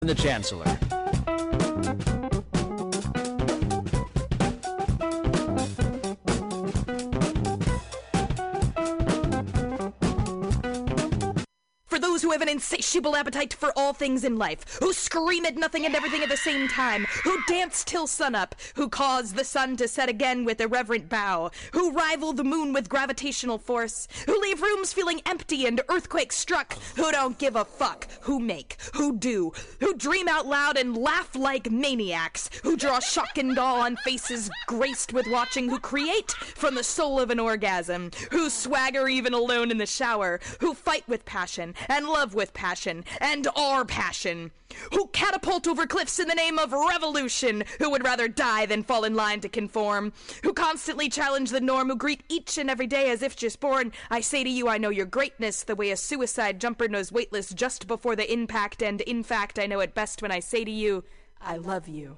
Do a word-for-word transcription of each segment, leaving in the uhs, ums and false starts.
The Chancellor. For those who have an insatiable appetite for all things in life, who scream at nothing and everything at the same time, who dance till sunup, who cause the sun to set again with irreverent bow, who rival the moon with gravitational force, who leave rooms feeling empty and earthquake struck, who don't give a fuck, who make, who do, who dream out loud and laugh like maniacs, who draw shock and awe on faces graced with watching, who create from the soul of an orgasm, who swagger even alone in the shower, who fight with passion, and love with passion, and are passion, who catapult over cliffs in the name of revolution, who would rather die than fall in line to conform, who constantly challenge the norm, who greet each and every day as if just born. I say to you, I know your greatness, the way a suicide jumper knows weightless just before the impact, and in fact, I know it best when I say to you, I love you.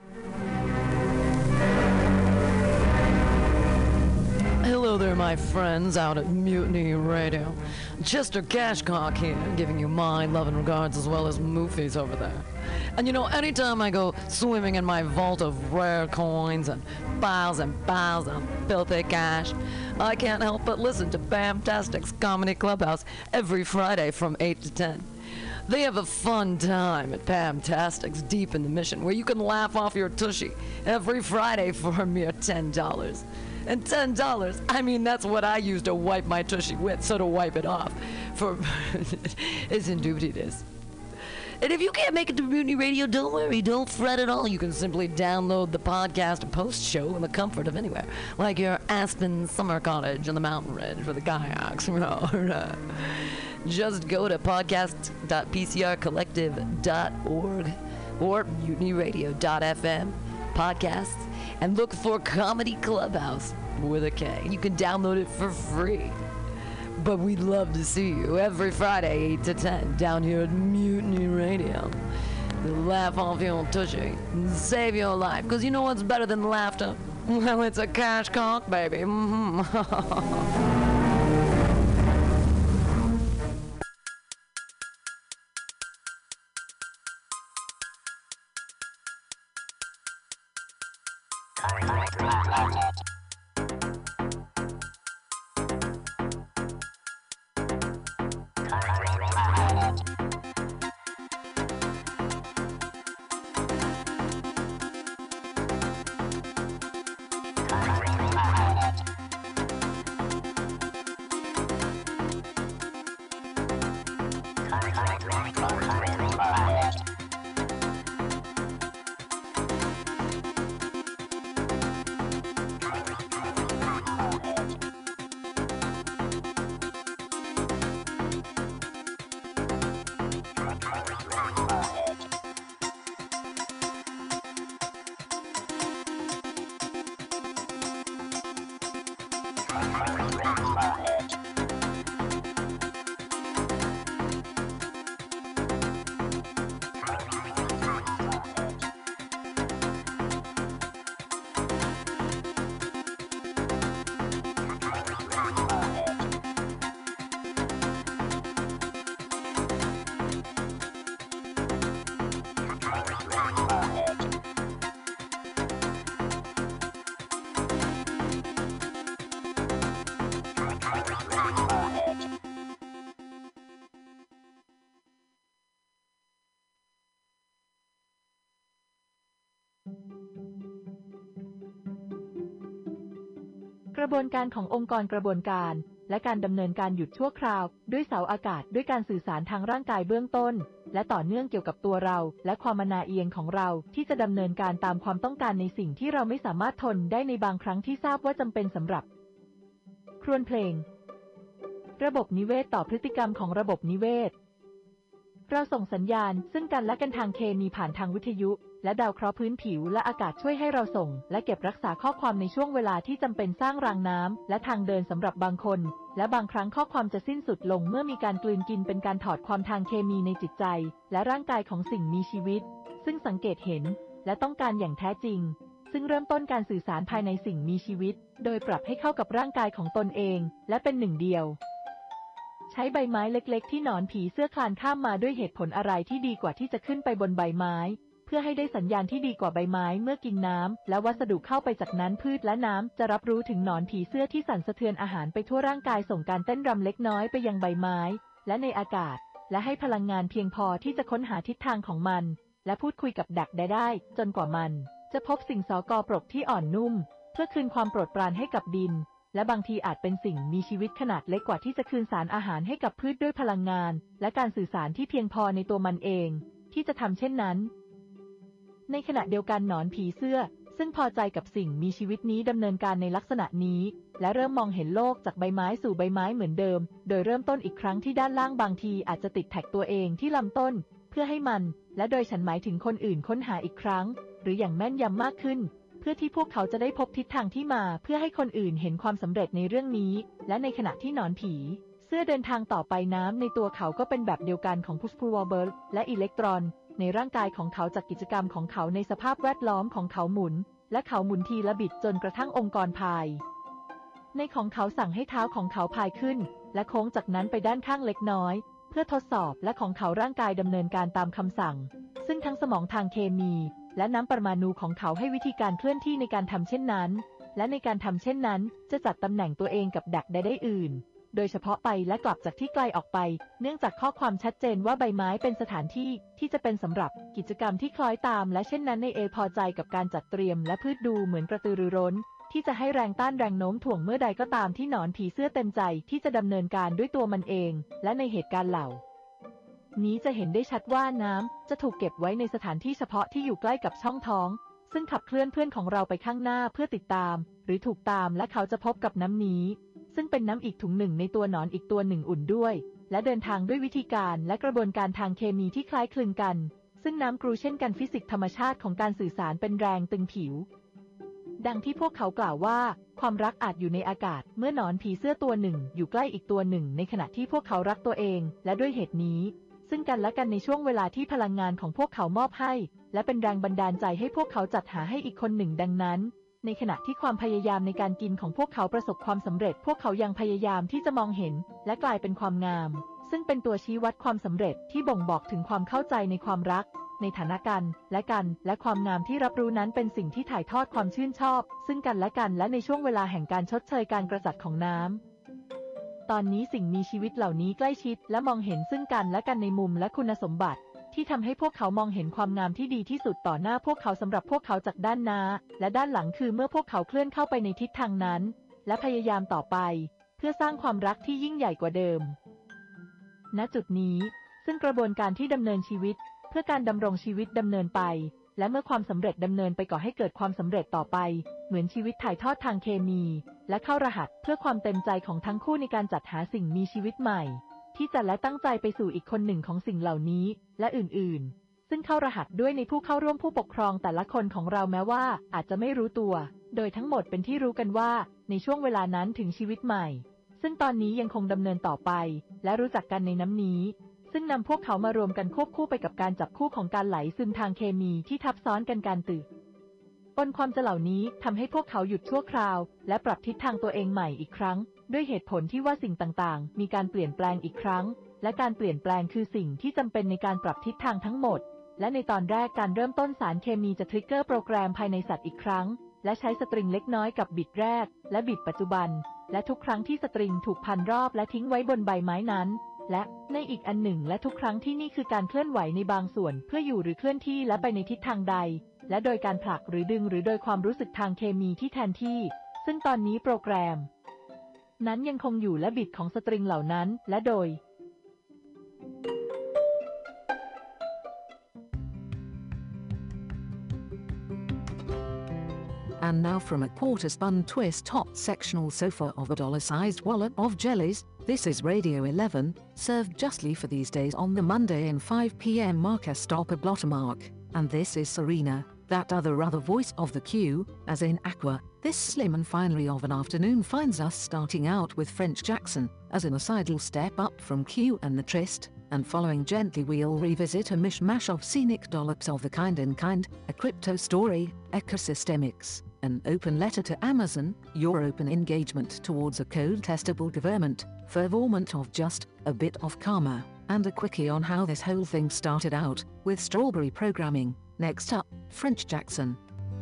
Hello there, my friends out at Mutiny Radio. Chester Cashcock here, giving you my love and regards as well as Moofy's over there. And you know, anytime I go swimming in my vault of rare coins and piles and piles of filthy cash, I can't help but listen to Bamtastic's Comedy Clubhouse every Friday from eight to ten. They have a fun time at Bamtastic's Deep in the Mission, where you can laugh off your tushy every Friday for a mere ten dollars. And ten dollars, I mean, that's what I use to wipe my tushy with, so to wipe it off. For it's indubitious. And if you can't make it to Mutiny Radio, don't worry, don't fret at all. You can simply download the podcast and post-show in the comfort of anywhere, like your Aspen summer cottage on the mountain ridge for the kayaks. Just go to podcast dot p c r collective dot org or mutiny radio dot f m podcasts and look for Comedy Clubhouse with a K. You can download it for free. But we'd love to see you every Friday, eight to ten, down here at Mutiny Radio. We'll laugh off your tushy and save your life. Because you know what's better than laughter? Well, it's a cash cock, baby. Mm-hmm. กระบวนการขององค์กรกระบวนการและการดำเนินการหยุดชั่วคราวด้วยเสาอากาศด้วยการสื่อสารทางร่างกายเบื้องต้นและต่อเนื่องเกี่ยวกับตัวเราและความอนาเอียงของเราที่จะดำเนินการตามความต้องการในสิ่งที่เราไม่สามารถทนได้ในบางครั้งที่ทราบว่าจำเป็นสำหรับครวญเพลงระบบนิเวศต่อพฤติกรรมของระบบนิเวศเราส่งสัญญาณซึ่งกันและกันทางเคมีผ่านทางวิทยุและดาวเคราะห์พื้นผิวและอากาศช่วยให้เราส่งและเก็บรักษาข้อความในช่วงเวลาที่จำเป็นสร้างรางน้ำและทางเดินสำหรับบางคนและบางครั้งข้อความจะสิ้นสุดลงเมื่อมีการกลืนกินเป็นการถอดความทางเคมีในจิตใจและร่างกายของสิ่งมีชีวิตซึ่งสังเกตเห็นและต้องการอย่างแท้จริงซึ่งเริ่มต้นการสื่อสารภายในสิ่งมีชีวิตโดยปรับให้เข้ากับร่างกายของตนเองและเป็นหนึ่งเดียวใช้ใบไม้เล็กๆที่หนอนผีเสื้อคลานข้ามมาด้วยเหตุผลอะไรที่ดีกว่าที่จะขึ้นไปบนใบไม้เพื่อให้ได้สัญญาณที่ดีกว่าใบไม้เมื่อกินน้ำและวัสดุเข้าไปจากนั้นพืชและน้ำจะรับรู้ถึงหนอนผีเสื้อที่สั่นสะเทือนอาหารไปทั่วร่างกายส่งการเต้นรำเล็กน้อยไปยังใบไม้และในอากาศและให้พลังงานเพียงพอที่จะค้นหาทิศทางของมันและพูดคุยกับดักได้ได้จนกว่ามันจะพบสิ่งสกปรกที่อ่อนนุ่มเพื่อคืนความโปรดปรานให้กับดินและบางทีอาจเป็นสิ่งมีชีวิตขนาดเล็กกว่าที่จะคืนสารอาหารให้กับพืชด้วยพลังงานและการสื่อสารที่เพียงพอในตัวมันเองที่จะทำเช่นนั้นในขณะเดียวกันหนอนผีเสื้อซึ่งพอใจกับสิ่งมีชีวิตนี้ดำเนินการในลักษณะนี้และเริ่มมองเห็นโลกจากใบไม้สู่ใบไม้เหมือนเดิมโดยเริ่มต้นอีกครั้งที่ด้านล่างบางทีอาจจะติดแท็กตัวเองที่ลำต้นเพื่อให้มันและโดยฉันหมายถึงคนอื่นค้นหาอีกครั้งหรืออย่างแม่นยำมากขึ้นเพื่อที่พวกเขาจะได้พบทิศทางที่มาเพื่อให้คนอื่นเห็นความสำเร็จในเรื่องนี้และในขณะที่หนอนผีเสื้อเดินทางต่อไปน้ำในตัวเขาก็เป็นแบบเดียวกันของพุชพูวอลเบิร์ตและอิเล็กตรอนในร่างกายของเขาจากกิจกรรมของเขาในสภาพแวดล้อมของเขาหมุนและเขาหมุนทีละบิดจนกระทั่งองค์กรพายในของเขาสั่งให้เท้าของเขาพายขึ้นและโค้งจากนั้นไปด้านข้างเล็กน้อยเพื่อทดสอบและของเขาร่างกายดำเนินการตามคำสั่งซึ่งทั้งสมองทางเคมีและน้ำปรมาณูของเขาให้วิธีการเคลื่อนที่ในการทำเช่นนั้นและในการทำเช่นนั้นจะจัดตำแหน่งตัวเองกับดักได้ได้อื่นโดยเฉพาะไปและกลับจากที่ไกลออกไปเนื่องจากข้อความชัดเจนว่าใบไม้เป็นสถานที่ที่จะเป็นสำหรับกิจกรรมที่คล้อยตามและเช่นนั้นในเอพอใจกับการจัดเตรียมและพืชดูเหมือนกระตือรือร้นที่จะให้แรงต้านแรงโน้มถ่วงเมื่อใดก็ตามที่หนอนผีเสื้อเต็มใจที่จะดำเนินการด้วยตัวมันเองและในเหตุการณ์เหล่านี้จะเห็นได้ชัดว่าน้ำจะถูกเก็บไว้ในสถานที่เฉพาะที่อยู่ใกล้กับช่องท้องซึ่งขับเคลื่อนเพื่อนของเราไปข้างหน้าเพื่อติดตามหรือถูกตามและเขาจะพบกับน้ำนี้ซึ่งเป็นน้ำอีกถุงหนึ่งในตัวหนอนอีกตัวหนึ่งอุ่นด้วยและเดินทางด้วยวิธีการและกระบวนการทางเคมีที่คล้ายคลึงกันซึ่งน้ำกรูเช่นกันฟิสิกส์ธรรมชาติของการสื่อสารเป็นแรงตึงผิวดังที่พวกเขากล่าวว่าความรักอาจอยู่ในอากาศเมื่อหนอนผีเสื้อตัวหนึ่งอยู่ใกล้อีกตัวหนึ่งในขณะที่พวกเขารักตัวเองและด้วยเหตุนี้ซึ่งกันและกันในช่วงเวลาที่พลังงานของพวกเขามอบให้และเป็นแรงบันดาลใจให้พวกเขาจัดหาให้อีกคนหนึ่งดังนั้นในขณะที่ความพยายามในการกินของพวกเขาประสบความสำเร็จพวกเขายังพยายามที่จะมองเห็นและกลายเป็นความงามซึ่งเป็นตัวชี้วัดความสำเร็จที่บ่งบอกถึงความเข้าใจในความรักในฐานะกันและกันและความงามที่รับรู้นั้นเป็นสิ่งที่ถ่ายทอดความชื่นชอบซึ่งกันและกันและในช่วงเวลาแห่งการชดเชยการกระจัดของน้ำตอนนี้สิ่งมีชีวิตเหล่านี้ใกล้ชิดและมองเห็นซึ่งกันและกันในมุมและคุณสมบัติที่ทำให้พวกเขามองเห็นความงามที่ดีที่สุดต่อหน้าพวกเขาสำหรับพวกเขาจากด้านหน้าและด้านหลังคือเมื่อพวกเขาเคลื่อนเข้าไปในทิศทางนั้นและพยายามต่อไปเพื่อสร้างความรักที่ยิ่งใหญ่กว่าเดิมณจุดนี้ซึ่งกระบวนการที่ดำเนินชีวิตเพื่อการดำรงชีวิตดำเนินไปและเมื่อความสำเร็จดำเนินไปก่อให้เกิดความสำเร็จต่อไปเหมือนชีวิตถ่ายทอดทางเคมีและเข้ารหัสเพื่อความเต็มใจของทั้งคู่ในการจัดหาสิ่งมีชีวิตใหม่ที่จะและตั้งใจไปสู่อีกคนหนึ่งของสิ่งเหล่านี้และอื่นๆซึ่งเข้ารหัสด้วยในผู้เข้าร่วมผู้ปกครองแต่ละคนของเราแม้ว่าอาจจะไม่รู้ตัวโดยทั้งหมดเป็นที่รู้กันว่าในช่วงเวลานั้นถึงชีวิตใหม่ซึ่งตอนนี้ยังคงดำเนินต่อไปและรู้จักกันในน้ำนี้ซึ่งนำพวกเขามารวมกันควบคู่ไปกับการจับคู่ของการไหลซึมทางเคมีที่ทับซ้อนกันการตื่นปนความจะเหล่านี้ทำให้พวกเขาหยุดชั่วคราวและปรับทิศทางตัวเองใหม่อีกครั้งด้วยเหตุผลที่ว่าสิ่งต่างๆมีการเปลี่ยนแปลงอีกครั้งและการเปลี่ยนแปลงคือสิ่งที่จำเป็นในการปรับทิศทางทั้งหมดและในตอนแรกการเริ่มต้นสารเคมีจะทริกเกอร์โปรแกรมภายในสัตว์อีกครั้งและใช้สตริงเล็กน้อยกับบิดแรกและบิดปัจจุบันและทุกครั้งที่สตริงถูกพันรอบและทิ้งไว้บนใบไม้นั้นและในอีกอันหนึ่งและทุกครั้งที่นี่คือการเคลื่อนไหวในบางส่วนเพื่ออยู่หรือเคลื่อนที่และไปในทิศทางใดและโดยการผลักหรือดึงหรือโดยความรู้สึกทางเคมีที่แทนที่ซึ่งตอนนี้โปรแกรมนั้นยังคงอยู่และบิดของสตริงเหล่านั้นและโดย And now from a quarter-spun twist-top sectional sofa of a dollar-sized wallet of jellies, this is Radio eleven, served justly for these days on the Monday and five p m marker stop a blotter mark. And this is Serena, that other other voice of the Q, as in Aqua. This slim and finery of an afternoon finds us starting out with French Jackson, as in a sidle step up from Q and the Tryst, and following gently we'll revisit a mishmash of scenic dollops of the kind and kind, a crypto story, ecosystemics, An open letter to Amazon, your open engagement towards a code-testable government, fervorment of just a bit of karma, and a quickie on how this whole thing started out, with strawberry programming. Next up, French Jackson.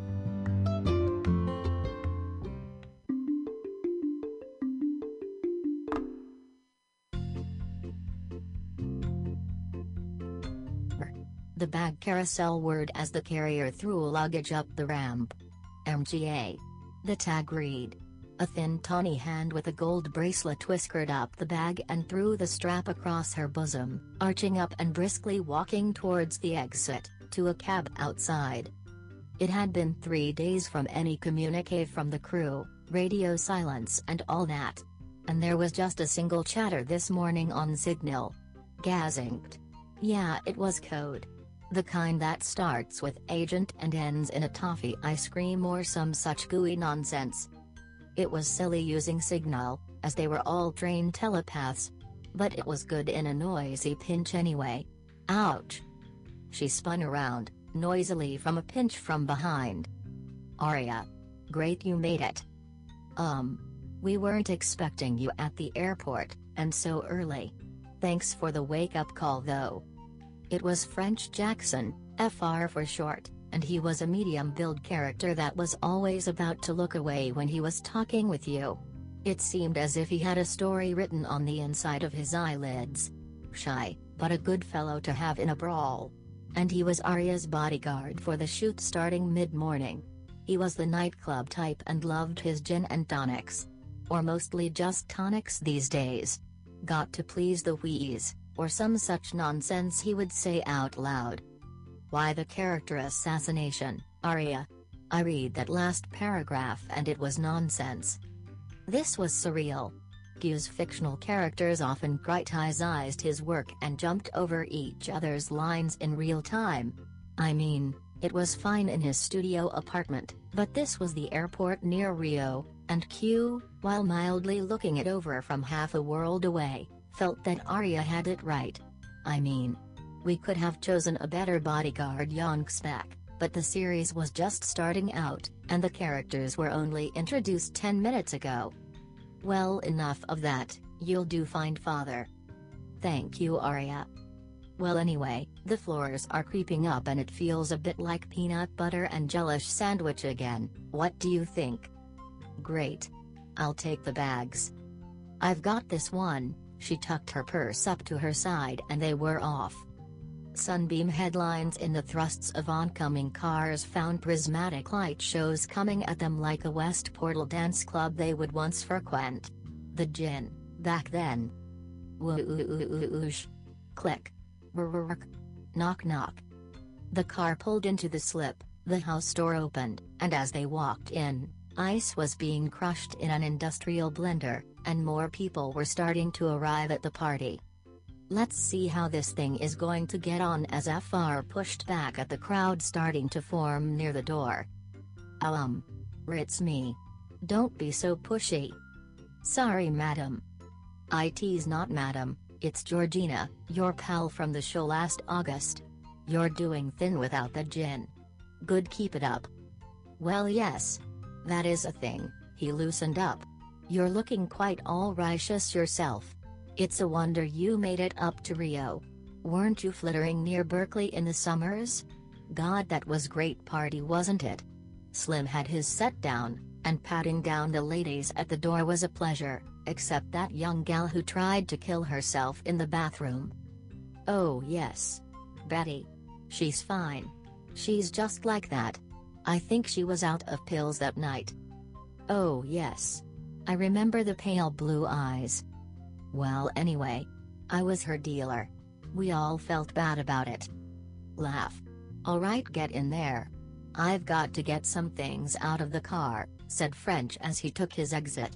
The bag carousel word as the carrier threw luggage up the ramp. M G A. The tag read. A thin tawny hand with a gold bracelet whiskered up the bag and threw the strap across her bosom, arching up and briskly walking towards the exit, to a cab outside. It had been three days from any communique from the crew, radio silence and all that. And there was just a single chatter this morning on Signal. Gazinked. Yeah, it was code. The kind that starts with agent and ends in a toffee ice cream or some such gooey nonsense. It was silly using Signal, as they were all trained telepaths. But it was good in a noisy pinch anyway. Ouch. She spun around, noisily from a pinch from behind. Aria. Great you made it. Um. We weren't expecting you at the airport, and so early. Thanks for the wake-up call though. It was French Jackson, F R for short, and he was a medium-build character that was always about to look away when he was talking with you. It seemed as if he had a story written on the inside of his eyelids. Shy, but a good fellow to have in a brawl. And he was Aria's bodyguard for the shoot starting mid-morning. He was the nightclub type and loved his gin and tonics. Or mostly just tonics these days. Got to please the wheeze, or some such nonsense he would say out loud. Why the character assassination, Aria? I read that last paragraph and it was nonsense. This was surreal. Q's fictional characters often criticized his work and jumped over each other's lines in real time. I mean, it was fine in his studio apartment, but this was the airport near Rio, and Q, while mildly looking it over from half a world away, felt that Aria had it right. I mean, we could have chosen a better bodyguard Yonkspec, but the series was just starting out, and the characters were only introduced ten minutes ago. Well, enough of that, you'll do fine, father. Thank you, Aria. Well anyway, the floors are creeping up and it feels a bit like peanut butter and jelly sandwich again. What do you think? Great. I'll take the bags. I've got this one. She tucked her purse up to her side and they were off. Sunbeam headlines in the thrusts of oncoming cars found prismatic light shows coming at them like a West Portal dance club they would once frequent. The gin, back then. Whoosh. Click. Brrrk. Knock knock. The car pulled into the slip, the house door opened, and as they walked in, ice was being crushed in an industrial blender, and more people were starting to arrive at the party. Let's see how this thing is going to get on, as F R pushed back at the crowd starting to form near the door. Um. It's me. Don't be so pushy. Sorry, madam. I tease not madam, it's Georgina, your pal from the show last August. You're doing thin without the gin. Good, keep it up. Well, yes. That is a thing, he loosened up. You're looking quite all righteous yourself. It's a wonder you made it up to Rio. Weren't you flittering near Berkeley in the summers? God, that was great party, wasn't it? Slim had his set down, and patting down the ladies at the door was a pleasure, except that young gal who tried to kill herself in the bathroom. Oh yes. Betty. She's fine. She's just like that. I think she was out of pills that night. Oh yes. I remember the pale blue eyes. Well anyway. I was her dealer. We all felt bad about it. Laugh. Alright, get in there. I've got to get some things out of the car, said French as he took his exit.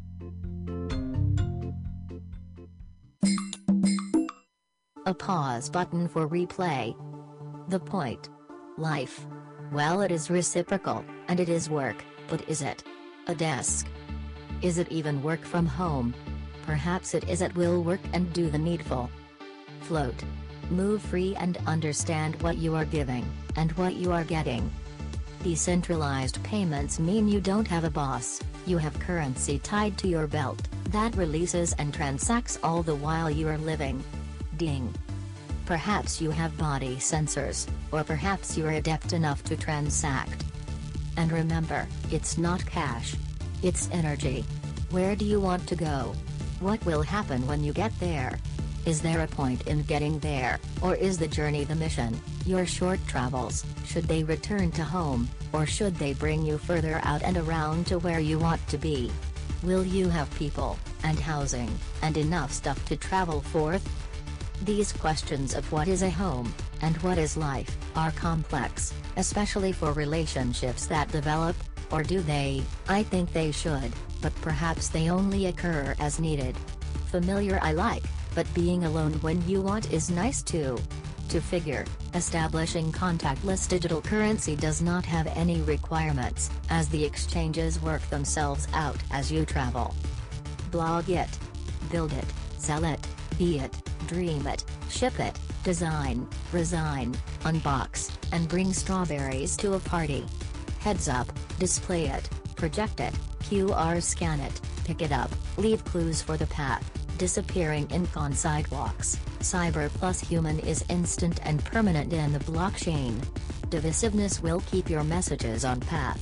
A pause button for replay. The point. Life. Well, it is reciprocal, and it is work, but is it? A desk. Is it even work from home? Perhaps it is at will work and do the needful. Float. Move free and understand what you are giving, and what you are getting. Decentralized payments mean you don't have a boss, you have currency tied to your belt, that releases and transacts all the while you are living. Ding. Perhaps you have body sensors, or perhaps you are adept enough to transact. And remember, it's not cash. It's energy. Where do you want to go? What will happen when you get there? Is there a point in getting there, or is the journey the mission? Your short travels, should they return to home, or should they bring you further out and around to where you want to be? Will you have people, and housing, and enough stuff to travel forth? These questions of what is a home, and what is life, are complex, especially for relationships that develop, or do they? I think they should, but perhaps they only occur as needed. Familiar I like, but being alone when you want is nice too. To figure, establishing contactless digital currency does not have any requirements, as the exchanges work themselves out as you travel. Blog it. Build it, sell it, be it, dream it, ship it, design, resign, unbox, and bring strawberries to a party. Heads up, display it, project it, Q R scan it, pick it up, leave clues for the path. Disappearing ink on sidewalks, cyber plus human is instant and permanent in the blockchain. Divisiveness will keep your messages on path.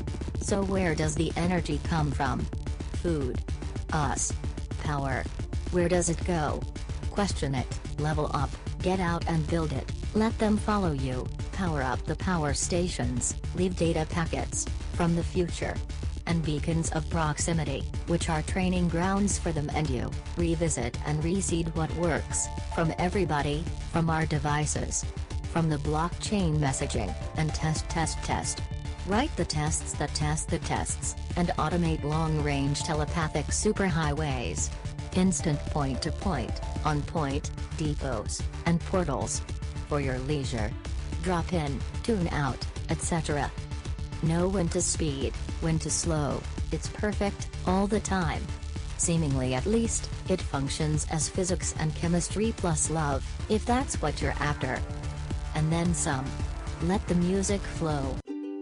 So where does the energy come from? Food. Us. Power. Where does it go? Question it, level up, get out and build it, let them follow you, power up the power stations, leave data packets, from the future. And beacons of proximity, which are training grounds for them and you, revisit and reseed what works, from everybody, from our devices. From the blockchain messaging, and test test test. Write the tests that test the tests, and automate long-range telepathic superhighways. Instant point-to-point, on-point, depots, and portals. For your leisure. Drop in, tune out, et cetera. Know when to speed, when to slow, it's perfect, all the time. Seemingly at least, it functions as physics and chemistry plus love, if that's what you're after. And then some. Let the music flow.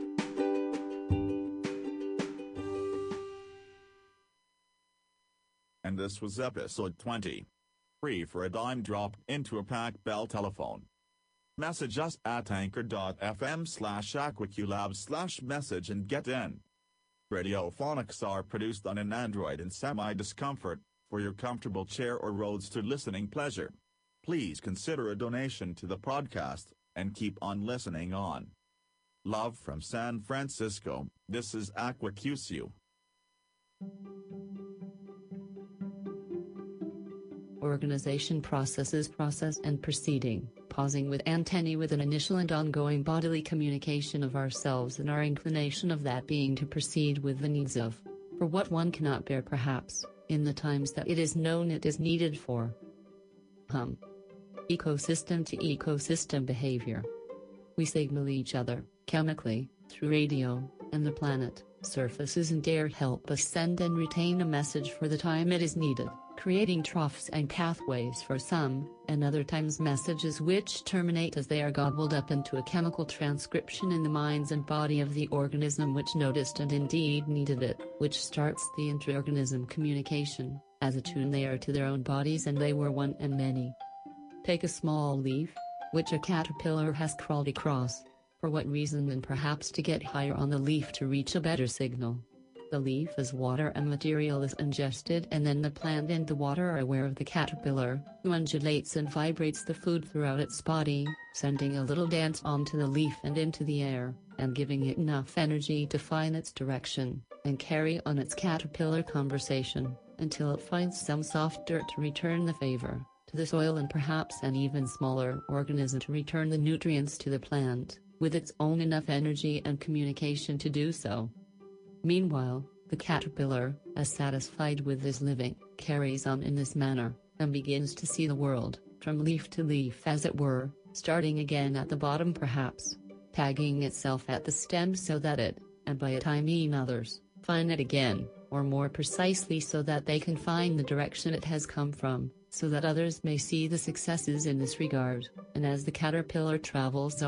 And this was episode twenty. Free for a dime drop into a pack bell telephone. Message us at anchor.fm slash aquaculab slash message and get in. Radiophonics are produced on an Android and semi-discomfort, for your comfortable chair or roads to listening pleasure. Please consider a donation to the podcast, and keep on listening on. Love from San Francisco, this is AquaQCU. Organization processes process and proceeding, pausing with antennae with an initial and ongoing bodily communication of ourselves and our inclination of that being to proceed with the needs of, for what one cannot bear perhaps, in the times that it is known it is needed for. Hum. Ecosystem to ecosystem behavior. We signal each other, chemically, through radio, and the planet, surfaces and air help us send and retain a message for the time it is needed, creating troughs and pathways for some, and other times messages which terminate as they are gobbled up into a chemical transcription in the minds and body of the organism which noticed and indeed needed it, which starts the intra-organism communication, as attuned they are to their own bodies and they were one and many. Take a small leaf, which a caterpillar has crawled across. For what reason? And perhaps to get higher on the leaf to reach a better signal. The leaf is water and material is ingested, and then the plant and the water are aware of the caterpillar, who undulates and vibrates the food throughout its body, sending a little dance onto the leaf and into the air, and giving it enough energy to find its direction, and carry on its caterpillar conversation, until it finds some soft dirt to return the favor, to the soil, and perhaps an even smaller organism to return the nutrients to the plant, with its own enough energy and communication to do so. Meanwhile, the caterpillar, as satisfied with his living, carries on in this manner, and begins to see the world, from leaf to leaf as it were, starting again at the bottom perhaps, tagging itself at the stem so that it, and by it I mean others, find it again, or more precisely so that they can find the direction it has come from, so that others may see the successes in this regard, and as the caterpillar travels on,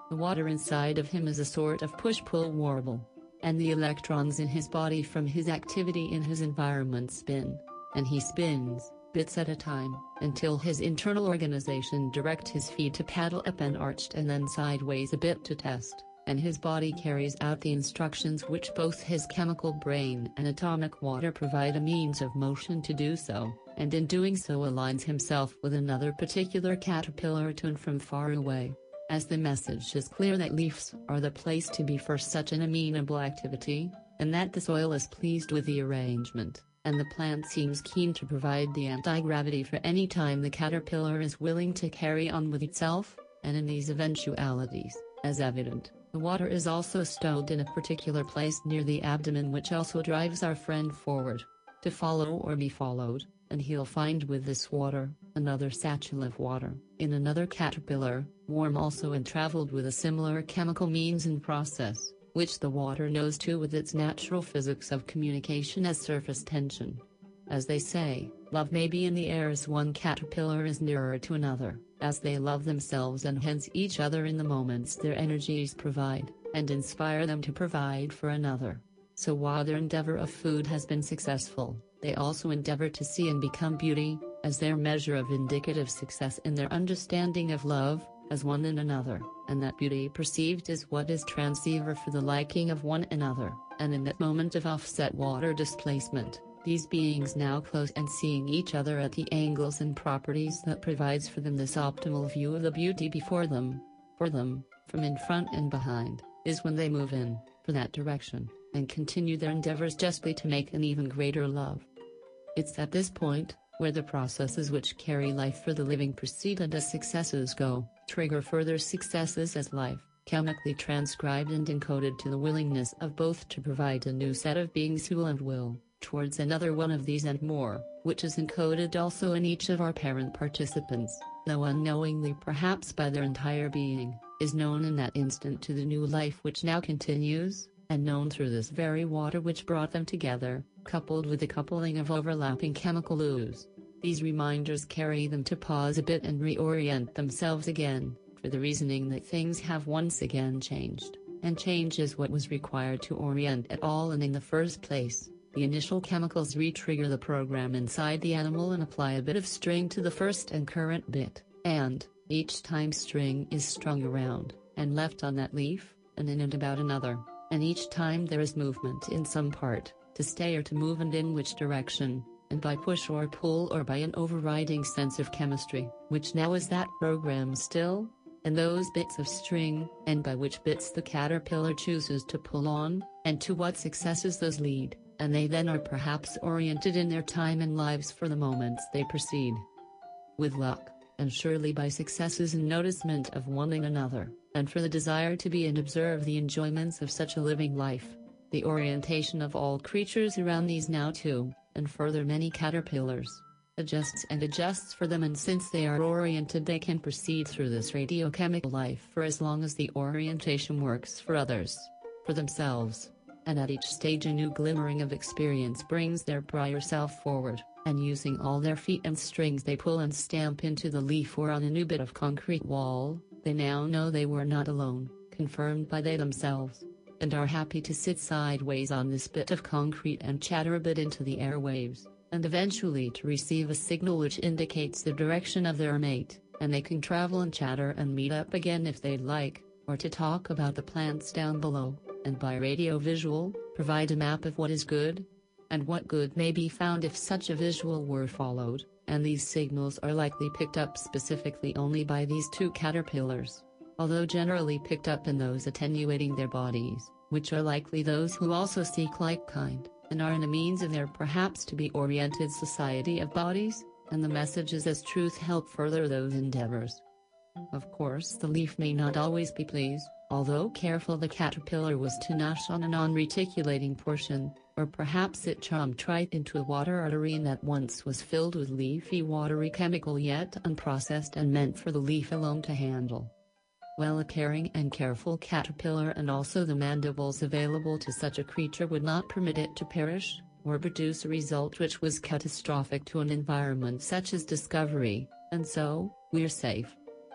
The water inside of him is a sort of push-pull warble, and the electrons in his body from his activity in his environment spin, and he spins, bits at a time, until his internal organization direct his feet to paddle up and arched and then sideways a bit to test, and his body carries out the instructions which both his chemical brain and atomic water provide a means of motion to do so, and in doing so aligns himself with another particular caterpillar tune from far away. As the message is clear that leaves are the place to be for such an amenable activity, and that the soil is pleased with the arrangement, and the plant seems keen to provide the anti-gravity for any time the caterpillar is willing to carry on with itself, and in these eventualities, as evident, the water is also stowed in a particular place near the abdomen, which also drives our friend forward, to follow or be followed, and he'll find with this water, another satchel of water, in another caterpillar, warm also and traveled with a similar chemical means and process, which the water knows too with its natural physics of communication as surface tension. As they say, love may be in the air as one caterpillar is nearer to another, as they love themselves and hence each other in the moments their energies provide, and inspire them to provide for another. So while their endeavor of food has been successful, they also endeavor to see and become beauty, as their measure of indicative success in their understanding of love, as one in another, and that beauty perceived is what is transceiver for the liking of one another, and in that moment of offset water displacement, these beings now close and seeing each other at the angles and properties that provides for them this optimal view of the beauty before them, for them, from in front and behind, is when they move in, for that direction, and continue their endeavors justly to make an even greater love. It's at this point, where the processes which carry life for the living proceed and as successes go, trigger further successes as life, chemically transcribed and encoded to the willingness of both to provide a new set of beings who will and will, towards another one of these and more, which is encoded also in each of our parent participants, though unknowingly perhaps by their entire being, is known in that instant to the new life which now continues, and known through this very water which brought them together, coupled with the coupling of overlapping chemical ooze. These reminders carry them to pause a bit and reorient themselves again, for the reasoning that things have once again changed, and change is what was required to orient at all and in the first place. The initial chemicals re-trigger the program inside the animal and apply a bit of string to the first and current bit, and, each time string is strung around, and left on that leaf, and in and about another, and each time there is movement in some part, to stay or to move and in which direction, and by push or pull or by an overriding sense of chemistry, which now is that program still, and those bits of string, and by which bits the caterpillar chooses to pull on, and to what successes those lead, and they then are perhaps oriented in their time and lives for the moments they proceed. With luck, and surely by successes and noticement of one in another, and for the desire to be and observe the enjoyments of such a living life, the orientation of all creatures around these now too, and further many caterpillars, adjusts and adjusts for them, and since they are oriented they can proceed through this radiochemical life for as long as the orientation works for others, for themselves, and at each stage a new glimmering of experience brings their prior self forward, and using all their feet and strings they pull and stamp into the leaf or on a new bit of concrete wall, they now know they were not alone, confirmed by they themselves, and are happy to sit sideways on this bit of concrete and chatter a bit into the airwaves, and eventually to receive a signal which indicates the direction of their mate, and they can travel and chatter and meet up again if they'd like, or to talk about the plants down below, and by radio visual, provide a map of what is good, and what good may be found if such a visual were followed, and these signals are likely picked up specifically only by these two caterpillars, although generally picked up in those attenuating their bodies, which are likely those who also seek like kind, and are in a means of their perhaps to be oriented society of bodies, and the messages as truth help further those endeavors. Of course the leaf may not always be pleased, although careful the caterpillar was to gnash on a non-reticulating portion, or perhaps it chomped right into a water artery that once was filled with leafy watery chemical yet unprocessed and meant for the leaf alone to handle. Well, a caring and careful caterpillar and also the mandibles available to such a creature would not permit it to perish, or produce a result which was catastrophic to an environment such as Discovery, and so, we're safe.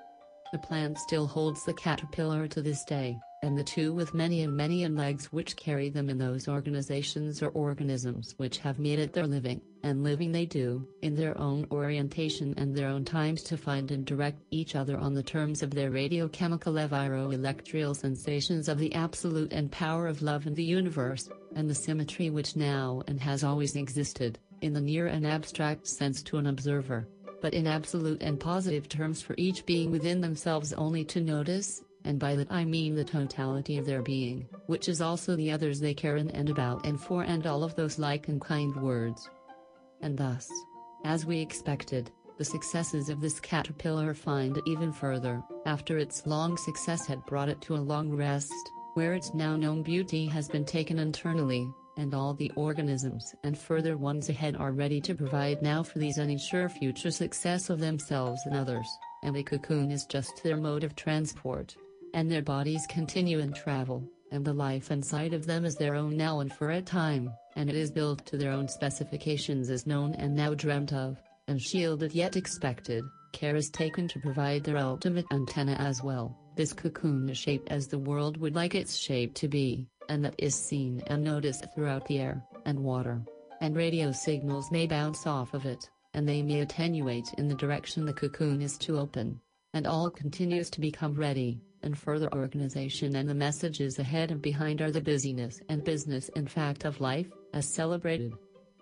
The plant still holds the caterpillar to this day, and the two with many and many and legs which carry them in those organizations or organisms which have made it their living, and living they do, in their own orientation and their own times to find and direct each other on the terms of their radiochemical eviro-electrical sensations of the absolute and power of love in the universe, and the symmetry which now and has always existed, in the near and abstract sense to an observer, but in absolute and positive terms for each being within themselves only to notice, and by that I mean the totality of their being, which is also the others they care in and about and for and all of those like and kind words. And thus, as we expected, the successes of this caterpillar find it even further, after its long success had brought it to a long rest, where its now known beauty has been taken internally, and all the organisms and further ones ahead are ready to provide now for these and ensure future success of themselves and others, and the cocoon is just their mode of transport. And their bodies continue in travel, and the life inside of them is their own now and for a time, and it is built to their own specifications as known and now dreamt of, and shielded yet expected. Care is taken to provide their ultimate antenna as well. This cocoon is shaped as the world would like its shape to be, and that is seen and noticed throughout the air, and water. And radio signals may bounce off of it, and they may attenuate in the direction the cocoon is to open. And all continues to become ready, and further organization and the messages ahead and behind are the busyness and business in fact of life, as celebrated.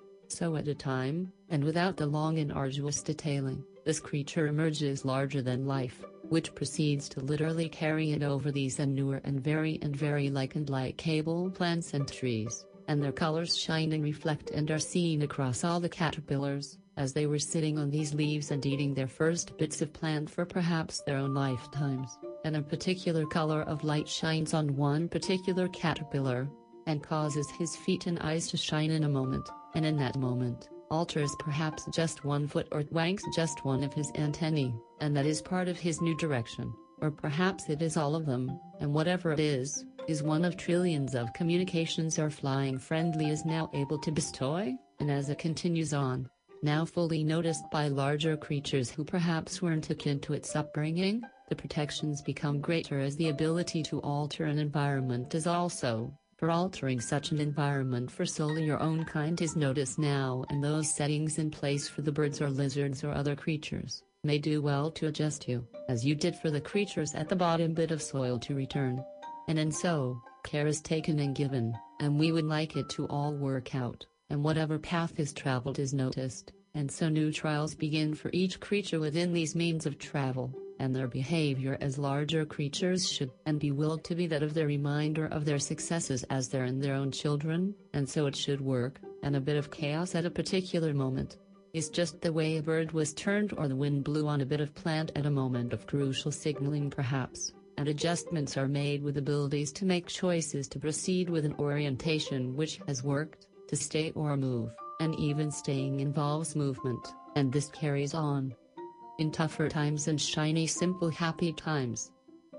So at a time, and without the long and arduous detailing, this creature emerges larger than life, which proceeds to literally carry it over these and newer and very and very like and like cable plants and trees, and their colors shine and reflect and are seen across all the caterpillars, as they were sitting on these leaves and eating their first bits of plant for perhaps their own lifetimes, and a particular color of light shines on one particular caterpillar, and causes his feet and eyes to shine in a moment, and in that moment, alters perhaps just one foot or wanks just one of his antennae, and that is part of his new direction, or perhaps it is all of them, and whatever it is, is one of trillions of communications our flying friendly is now able to bestow, and as it continues on, now fully noticed by larger creatures who perhaps weren't akin to its upbringing, the protections become greater as the ability to alter an environment is also, for altering such an environment for solely your own kind is noticed now, and those settings in place for the birds or lizards or other creatures, may do well to adjust you, as you did for the creatures at the bottom bit of soil to return. And and so, care is taken and given, and we would like it to all work out, and whatever path is traveled is noticed, and so new trials begin for each creature within these means of travel, and their behavior as larger creatures should and be willed to be that of their reminder of their successes as their and their own children, and so it should work, and a bit of chaos at a particular moment is just the way a bird was turned or the wind blew on a bit of plant at a moment of crucial signaling perhaps, and adjustments are made with abilities to make choices to proceed with an orientation which has worked, to stay or move, and even staying involves movement, and this carries on in tougher times and shiny simple happy times.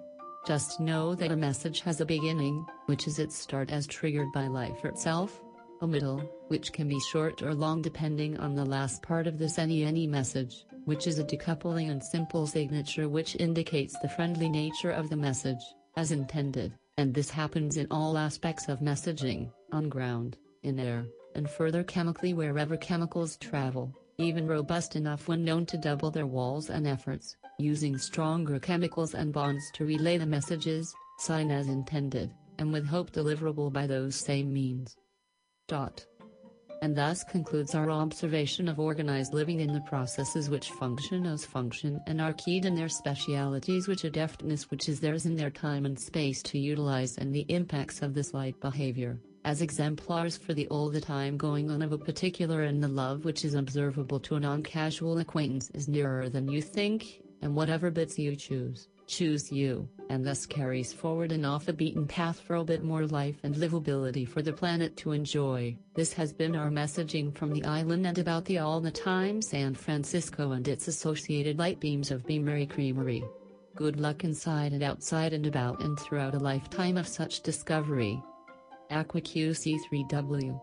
Just know that a message has a beginning, which is its start as triggered by life itself, a middle, which can be short or long depending on the last part of this any any message, which is a decoupling and simple signature which indicates the friendly nature of the message, as intended, and this happens in all aspects of messaging, on ground, in air, and further chemically wherever chemicals travel, even robust enough when known to double their walls and efforts, using stronger chemicals and bonds to relay the messages, sign as intended, and with hope deliverable by those same means. Dot. And thus concludes our observation of organized living in the processes which function as function and are keyed in their specialities which a deftness which is theirs in their time and space to utilize and the impacts of this light behavior, as exemplars for the all the time going on of a particular and the love which is observable to a non-casual acquaintance is nearer than you think, and whatever bits you choose, choose you, and thus carries forward an off the beaten path for a bit more life and livability for the planet to enjoy. This has been our messaging from the island and about the all the time San Francisco and its associated light beams of Beamery Creamery. Good luck inside and outside and about and throughout a lifetime of such discovery. Aqua Q C three W.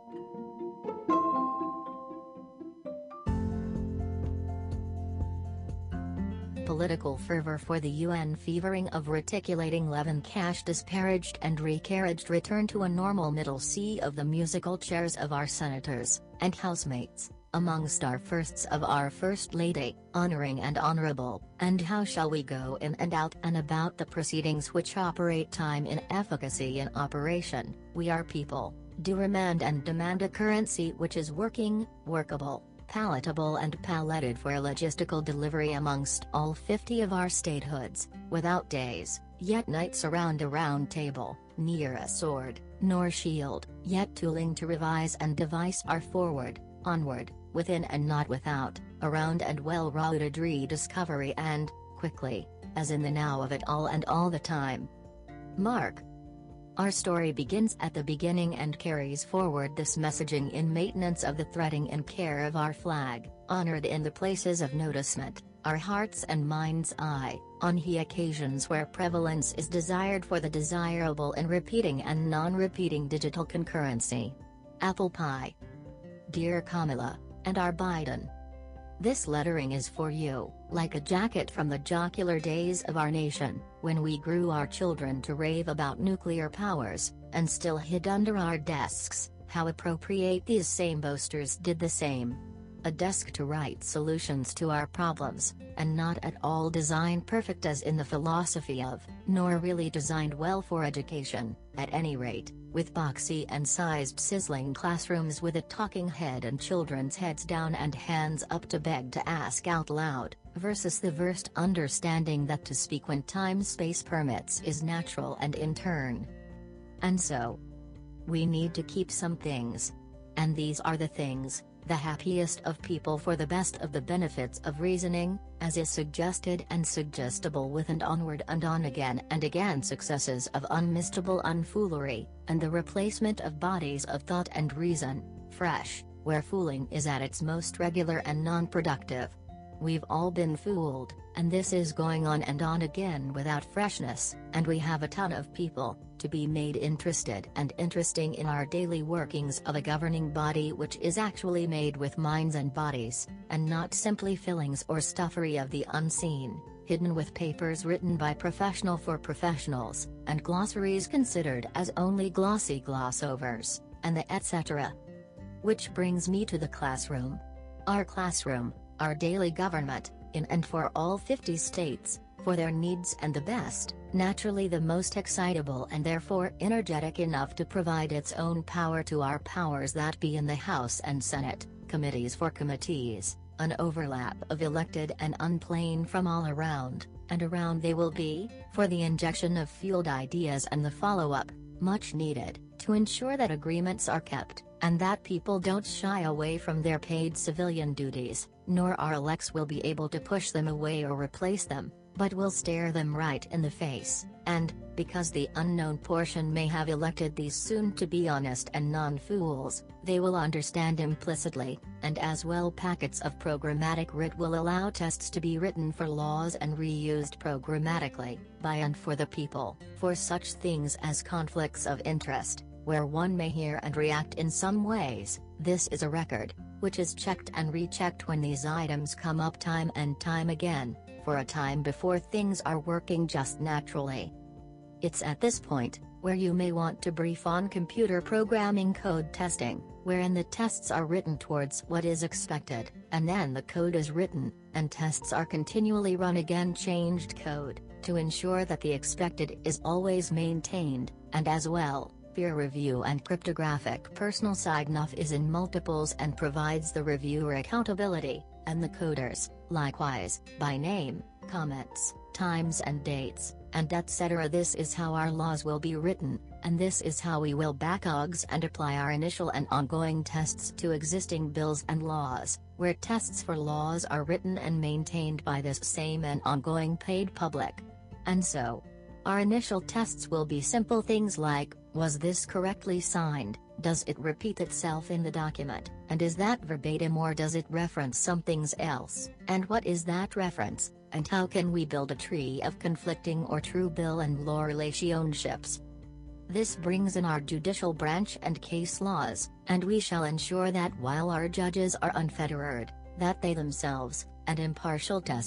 political fervor for the U N fevering of reticulating Levin cash disparaged and recarriaged return to a normal middle sea of the musical chairs of our senators and housemates, amongst our firsts of our First Lady, honoring and honorable, and how shall we go in and out and about the proceedings which operate time in efficacy in operation, we are people, do remand and demand a currency which is working, workable, palatable and paletted for logistical delivery amongst all fifty of our statehoods, without days, yet nights around a round table, near a sword, nor shield, yet tooling to revise and devise our forward, onward, within and not without, around and well-routed rediscovery and, quickly, as in the now of it all and all the time. Mark. Our story begins at the beginning and carries forward this messaging in maintenance of the threading and care of our flag, honored in the places of noticement, our hearts and mind's eye, on he occasions where prevalence is desired for the desirable in repeating and non-repeating digital concurrency. Apple pie. Dear Kamala, and our Biden. This lettering is for you, like a jacket from the jocular days of our nation, when we grew our children to rave about nuclear powers, and still hid under our desks, how appropriate these same boasters did the same. A desk to write solutions to our problems, and not at all designed perfect as in the philosophy of, nor really designed well for education, at any rate, with boxy and sized sizzling classrooms with a talking head and children's heads down and hands up to beg to ask out loud, versus the versed understanding that to speak when time-space permits is natural and in turn. And so, we need to keep some things. And these are the things, the happiest of people for the best of the benefits of reasoning, as is suggested and suggestible with and onward and on again and again successes of unmistable unfoolery, and the replacement of bodies of thought and reason, fresh, where fooling is at its most regular and non-productive. We've all been fooled, and this is going on and on again without freshness, and we have a ton of people, to be made interested and interesting in our daily workings of a governing body which is actually made with minds and bodies, and not simply fillings or stuffery of the unseen, hidden with papers written by professional for professionals, and glossaries considered as only glossy glossovers, and the et cetera. Which brings me to the classroom. Our classroom, our daily government, in and for all fifty states, for their needs and the best, naturally the most excitable and therefore energetic enough to provide its own power to our powers that be in the House and Senate, committees for committees, an overlap of elected and unplain from all around, and around they will be, for the injection of field ideas and the follow-up, much needed, to ensure that agreements are kept, and that people don't shy away from their paid civilian duties, nor our elects will be able to push them away or replace them, but will stare them right in the face, and, because the unknown portion may have elected these soon-to-be honest and non-fools, they will understand implicitly, and as well packets of programmatic writ will allow tests to be written for laws and reused programmatically, by and for the people, for such things as conflicts of interest, where one may hear and react in some ways. This is a record, which is checked and rechecked when these items come up time and time again, for a time before things are working just naturally. It's at this point, where you may want to brief on computer programming code testing, wherein the tests are written towards what is expected, and then the code is written, and tests are continually run again changed code, to ensure that the expected is always maintained, and as well, peer review and cryptographic personal sign-off is in multiples and provides the reviewer accountability, and the coders, likewise, by name, comments, times and dates, and et cetera. This is how our laws will be written, and this is how we will backlogs and apply our initial and ongoing tests to existing bills and laws, where tests for laws are written and maintained by this same and ongoing paid public. And so, our initial tests will be simple things like, was this correctly signed, does it repeat itself in the document, and is that verbatim or does it reference something else, and what is that reference, and how can we build a tree of conflicting or true bill and law relationships. This brings in our judicial branch and case laws, and we shall ensure that while our judges are unfettered, that they themselves, and impartial testers,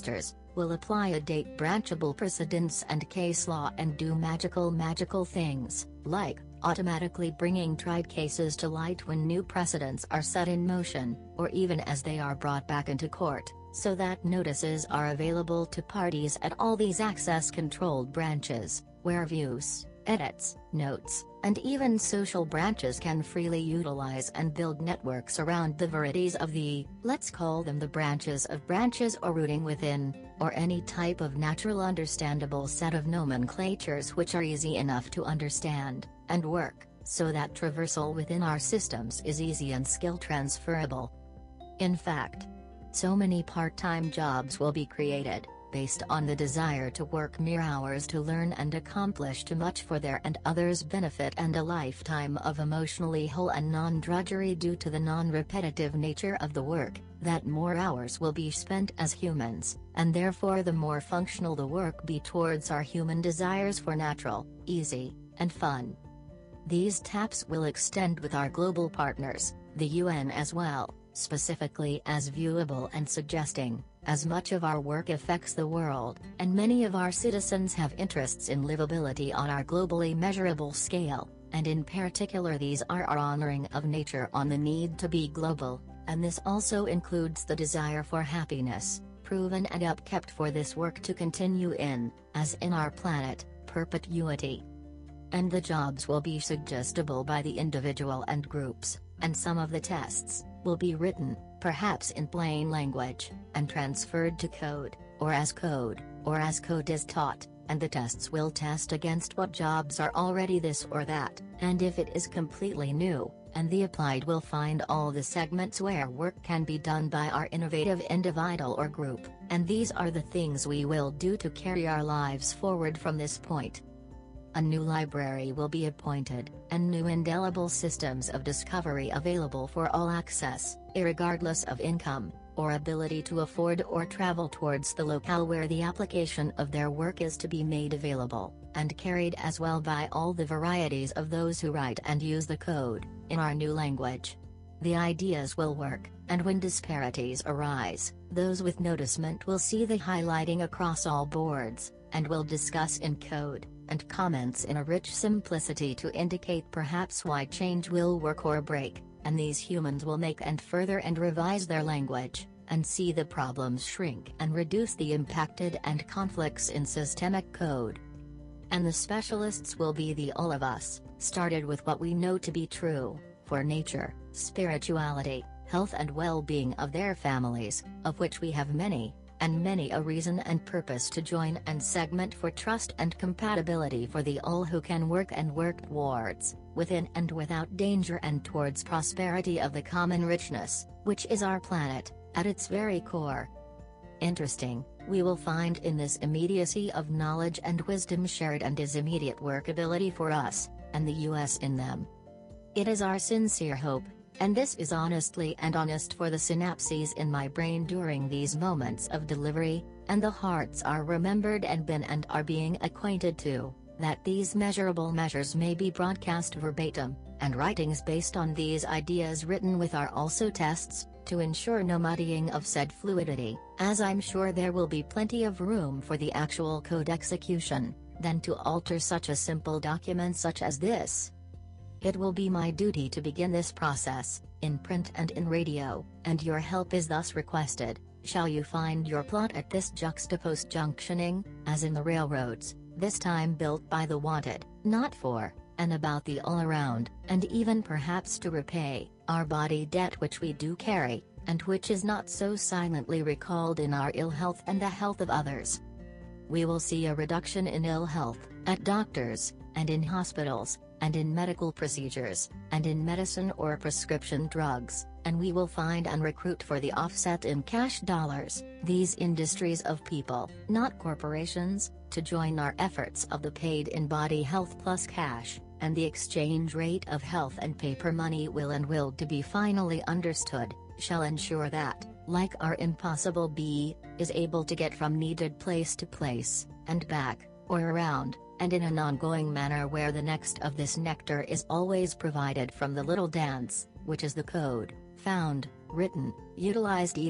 will apply a date branchable precedence and case law and do magical magical things, like automatically bringing tried cases to light when new precedents are set in motion, or even as they are brought back into court, so that notices are available to parties at all these access-controlled branches, where views, edits, notes, and even social branches can freely utilize and build networks around the varieties of the, let's call them the branches of branches or routing within, or any type of natural understandable set of nomenclatures which are easy enough to understand and work, so that traversal within our systems is easy and skill transferable. In fact, so many part-time jobs will be created, based on the desire to work mere hours to learn and accomplish too much for their and others' benefit, and a lifetime of emotionally whole and non-drudgery due to the non-repetitive nature of the work, that more hours will be spent as humans, and therefore the more functional the work be towards our human desires for natural, easy, and fun. These taps will extend with our global partners, the U N as well, specifically as viewable and suggesting, as much of our work affects the world, and many of our citizens have interests in livability on our globally measurable scale, and in particular these are our honoring of nature on the need to be global, and this also includes the desire for happiness, proven and upkept for this work to continue in, as in our planet, perpetuity. And the jobs will be suggestible by the individual and groups, and some of the tests will be written, perhaps in plain language, and transferred to code, or as code, or as code is taught, and the tests will test against what jobs are already this or that, and if it is completely new, and the applied will find all the segments where work can be done by our innovative individual or group, and these are the things we will do to carry our lives forward from this point. A new library will be appointed, and new indelible systems of discovery available for all access, irregardless of income, or ability to afford or travel towards the locale where the application of their work is to be made available, and carried as well by all the varieties of those who write and use the code, in our new language. The ideas will work, and when disparities arise, those with noticement will see the highlighting across all boards, and will discuss in code, and comments in a rich simplicity to indicate perhaps why change will work or break, and these humans will make and further and revise their language, and see the problems shrink and reduce the impacted and conflicts in systemic code. And the specialists will be the all of us, started with what we know to be true, for nature, spirituality, health and well-being of their families, of which we have many, and many a reason and purpose to join, and segment for trust and compatibility for the all who can work and work towards, within and without danger and towards prosperity of the common richness, which is our planet, at its very core. Interesting, we will find in this immediacy of knowledge and wisdom shared and is immediate workability for us, and the U S in them. It is our sincere hope, and this is honestly and honest for the synapses in my brain during these moments of delivery, and the hearts are remembered and been and are being acquainted to, that these measurable measures may be broadcast verbatim, and writings based on these ideas written with are also tests, to ensure no muddying of said fluidity, as I'm sure there will be plenty of room for the actual code execution, than to alter such a simple document such as this. It will be my duty to begin this process, in print and in radio, and your help is thus requested. Shall you find your plot at this juxtaposed junctioning, as in the railroads, this time built by the wanted, not for, and about the all-around, and even perhaps to repay, our body debt which we do carry, and which is not so silently recalled in our ill health and the health of others. We will see a reduction in ill health, at doctors, and in hospitals, and in medical procedures, and in medicine or prescription drugs, and we will find and recruit for the offset in cash dollars, these industries of people, not corporations, to join our efforts of the paid-in-body health plus cash, and the exchange rate of health and paper money will and will to be finally understood, shall ensure that, like our impossible bee, is able to get from needed place to place, and back, or around, and in an ongoing manner where the next of this nectar is always provided from the little dance, which is the code, found, written, utilized even,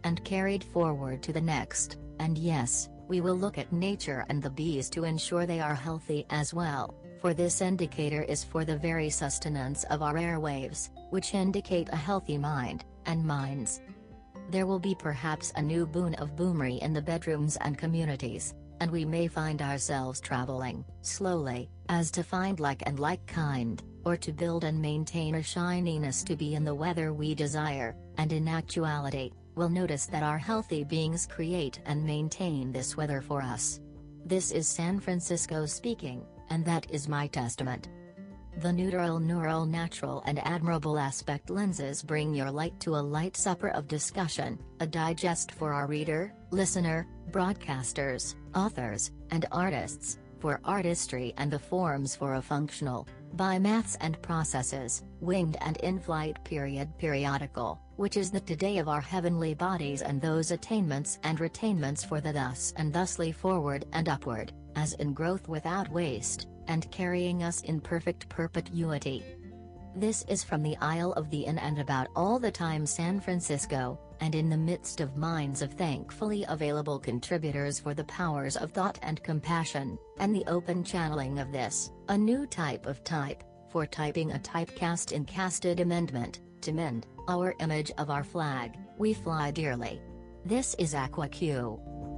and carried forward to the next, and yes, we will look at nature and the bees to ensure they are healthy as well, for this indicator is for the very sustenance of our airwaves, which indicate a healthy mind, and minds. There will be perhaps a new boon of boomery in the bedrooms and communities, and we may find ourselves traveling, slowly, as to find like and like kind, or to build and maintain a shininess to be in the weather we desire, and in actuality, we'll notice that our healthy beings create and maintain this weather for us. This is San Francisco speaking, and that is my testament. The neutral, neural, natural and admirable aspect lenses bring your light to a light supper of discussion, a digest for our reader, listener, broadcasters, authors, and artists, for artistry and the forms for a functional, by maths and processes, winged and in-flight period periodical, which is the today of our heavenly bodies and those attainments and retainments for the thus and thusly forward and upward, as in growth without waste, and carrying us in perfect perpetuity. This is from the Isle of the In and About All the Time San Francisco, and in the midst of minds of thankfully available contributors for the powers of thought and compassion, and the open channeling of this, a new type of type, for typing a typecast in casted amendment, to mend, our image of our flag, we fly dearly. This is AquaQ.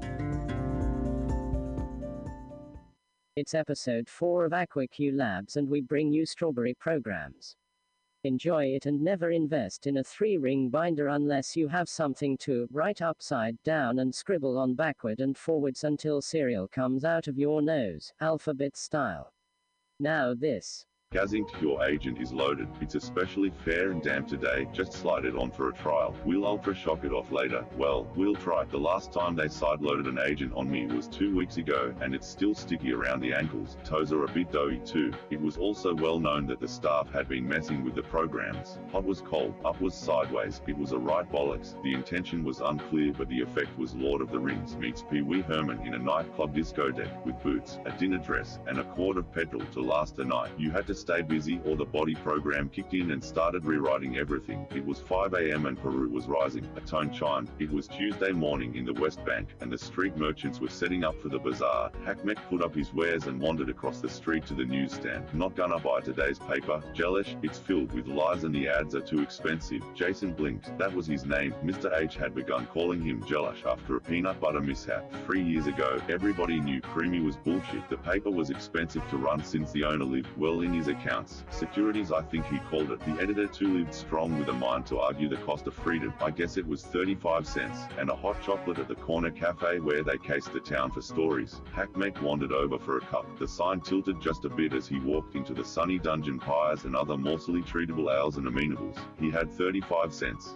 It's episode four of AquaQ Labs and we bring you strawberry programs. Enjoy it and never invest in a three-ring binder unless you have something to write upside down and scribble on backward and forwards until cereal comes out of your nose, alphabet style. Now this. Gazzing to your agent is loaded. It's especially fair and damp today. Just slide it on for a trial. We'll ultra shock it off later. Well, we'll try. The last time they side-loaded an agent on me was two weeks ago, and it's still sticky around the ankles. Toes are a bit doughy too. It was also well known that the staff had been messing with the programs. Hot was cold, up was sideways. It was a right bollocks. The intention was unclear, but the effect was Lord of the Rings meets Pee Wee Herman in a nightclub discotheque, with boots, a dinner dress, and a quart of petrol to last a night. You had to stay busy or the body program kicked in and started rewriting everything. It was five a m and Peru was rising. A tone chimed. It was Tuesday morning in the West Bank, and the street merchants were setting up for the bazaar. Hackmeck put up his wares and wandered across the street to the newsstand. Not gonna buy today's paper. Jellish, it's filled with lies and the ads are too expensive. Jason blinked. That was his name. Mister H had begun calling him Jellish after a peanut butter mishap. Three years ago, everybody knew Creamy was bullshit. The paper was expensive to run since the owner lived well in his accounts. Securities, I think he called it. The editor too lived strong with a mind to argue the cost of freedom. I guess it was thirty-five cents, and a hot chocolate at the corner cafe where they cased the town for stories. Hackmeck wandered over for a cup. The sign tilted just a bit as he walked into the sunny dungeon pies and other morsely treatable ales and amenables. He had thirty-five cents.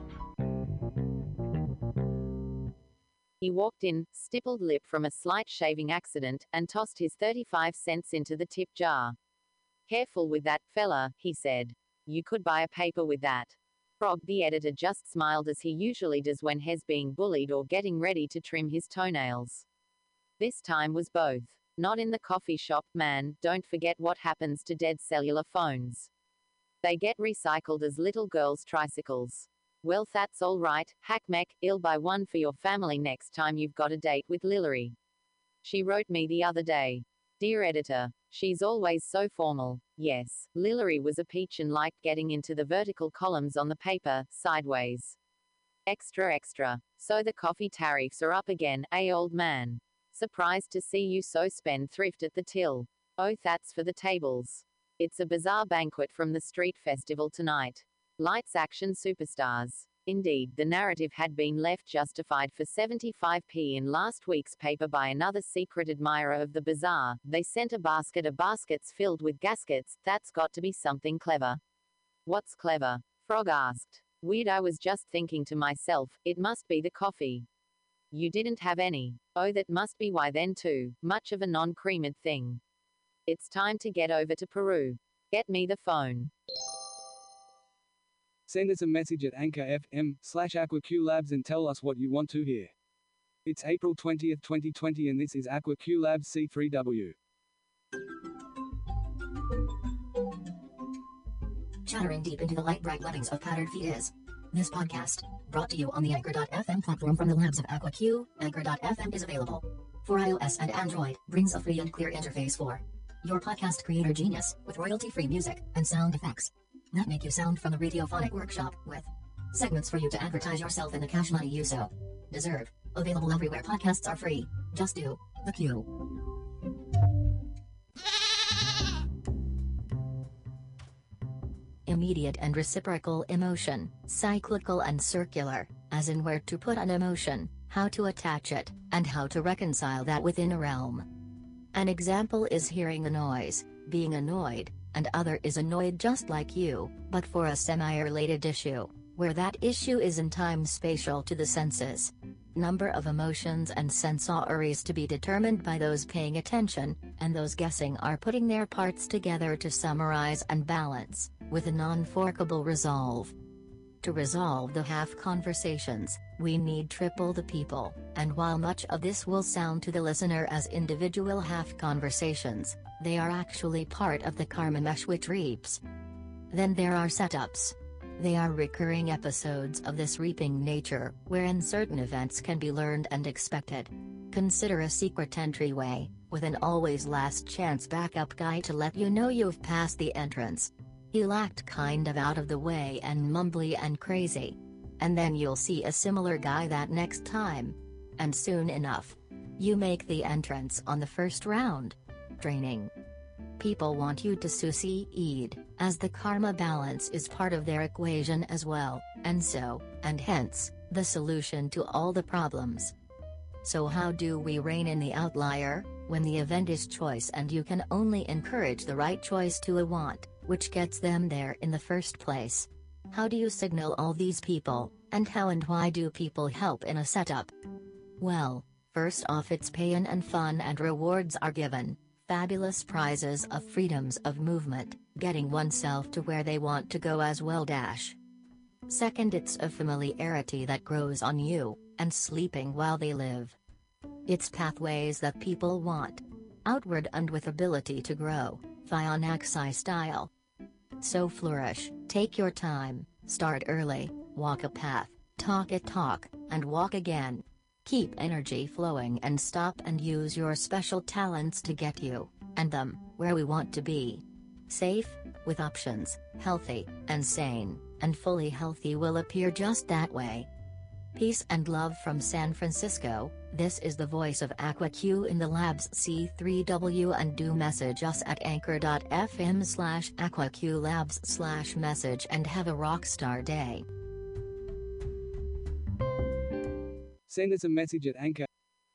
He walked in, stippled lip from a slight shaving accident, and tossed his thirty-five cents into the tip jar. "Careful with that, fella," he said. "You could buy a paper with that." Frog the editor just smiled as he usually does when he's being bullied or getting ready to trim his toenails. This time was both. "Not in the coffee shop, man. Don't forget what happens to dead cellular phones. They get recycled as little girls' tricycles." "Well, that's all right, Hackmeck. I'll buy one for your family next time you've got a date with Lillary. She wrote me the other day. Dear editor, she's always so formal." Yes, Lillary was a peach and liked getting into the vertical columns on the paper, sideways. Extra extra. "So the coffee tariffs are up again, eh, old man? Surprised to see you so spendthrift at the till. Oh, that's for the tables. It's a bizarre banquet from the street festival tonight. Lights action superstars." Indeed, the narrative had been left justified for seventy-five p in last week's paper by another secret admirer of the bazaar. They sent a basket of baskets filled with gaskets. "That's got to be something clever." "What's clever?" Frog asked. "Weird, I was just thinking to myself, it must be the coffee." "You didn't have any." "Oh, that must be why then too. Much of a non-creamed thing. It's time to get over to Peru. Get me the phone." Send us a message at anchor dot f m slash AquaQ Labs and tell us what you want to hear. It's April twentieth twenty twenty and this is AquaQ Labs C three W. Chattering deep into the light bright lovings of powdered feet is this podcast, Brought to you on the Anchor dot f m platform from the labs of AquaQ. Anchor dot f m is available for iOS and Android. Brings a free and clear interface for your podcast creator genius with royalty-free music and sound effects that make you sound from the Radiophonic Workshop with segments for you to advertise yourself in the cash money you so deserve. Available everywhere podcasts are free. Just do the Q. Immediate and reciprocal emotion, cyclical and circular, as in where to put an emotion, how to attach it, and how to reconcile that within a realm. An example is hearing a noise, being annoyed, and other is annoyed just like you, but for a semi-related issue, where that issue is in time spatial to the senses. Number of emotions and sensories to be determined by those paying attention, and those guessing are putting their parts together to summarize and balance, with a non-forkable resolve. To resolve the half conversations, we need triple the people, and while much of this will sound to the listener as individual half conversations, they are actually part of the karma mesh which reaps. Then there are setups. They are recurring episodes of this reaping nature, wherein certain events can be learned and expected. Consider a secret entryway, with an always last chance backup guy to let you know you've passed the entrance. He'll act kind of out of the way and mumbly and crazy. And then you'll see a similar guy that next time. And soon enough, you make the entrance on the first round. Draining. People want you to succeed, as the karma balance is part of their equation as well, and so, and hence, the solution to all the problems. So how do we rein in the outlier, when the event is choice and you can only encourage the right choice to a want, which gets them there in the first place? How do you signal all these people, and how and why do people help in a setup? Well, first off it's pay-in and fun and rewards are given. Fabulous prizes of freedoms of movement, getting oneself to where they want to go as well dash. Second it's a familiarity that grows on you, and sleeping while they live. It's pathways that people want. Outward and with ability to grow, Fionaxi style. So flourish, take your time, start early, walk a path, talk a talk, and walk again. Keep energy flowing and stop and use your special talents to get you, and them, where we want to be. Safe, with options, healthy, and sane, and fully healthy will appear just that way. Peace and love from San Francisco. This is the voice of AquaQ in the labs C three W, and do message us at anchor dot f m slash aquaqlabs slash message and have a rockstar day. Send us a message at Anchor.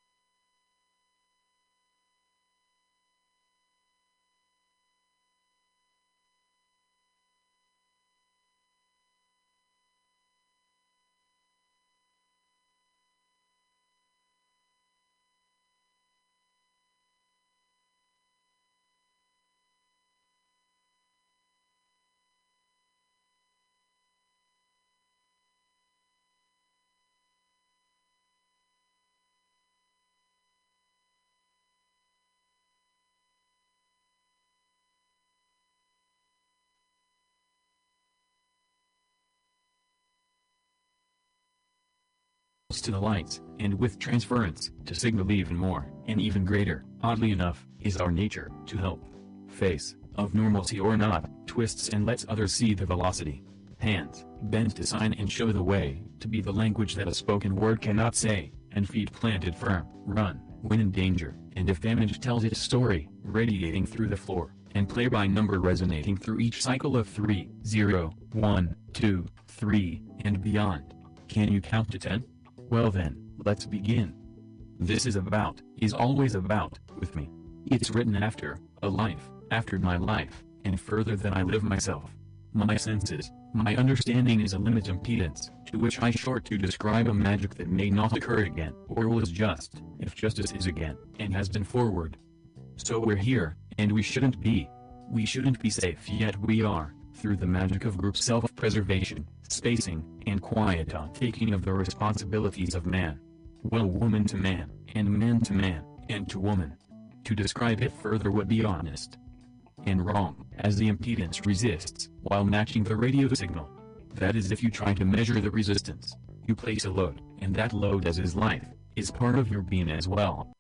To the lights, and with transference, to signal even more, and even greater, oddly enough, is our nature, to help. Face, of normalcy or not, twists and lets others see the velocity. Hands, bend to sign and show the way, to be the language that a spoken word cannot say, and feet planted firm, run, when in danger, and if damaged tells its story, radiating through the floor, and play by number resonating through each cycle of three, zero, one, two, three, and beyond. Can you count to ten? Well then, let's begin. This is about, is always about, with me. It's written after, a life, after my life, and further than I live myself. My senses, my understanding is a limit impedance, to which I short to describe a magic that may not occur again, or was just, if justice is again, and has been forward. So we're here, and we shouldn't be. We shouldn't be safe, yet we are, through the magic of group self-preservation, spacing, and quiet taking of the responsibilities of man. Well, woman to man, and man to man, and to woman. To describe it further would be honest and wrong, as the impedance resists, while matching the radio signal. That is, if you try to measure the resistance, You place a load, and that load as is life, is part of your being as well.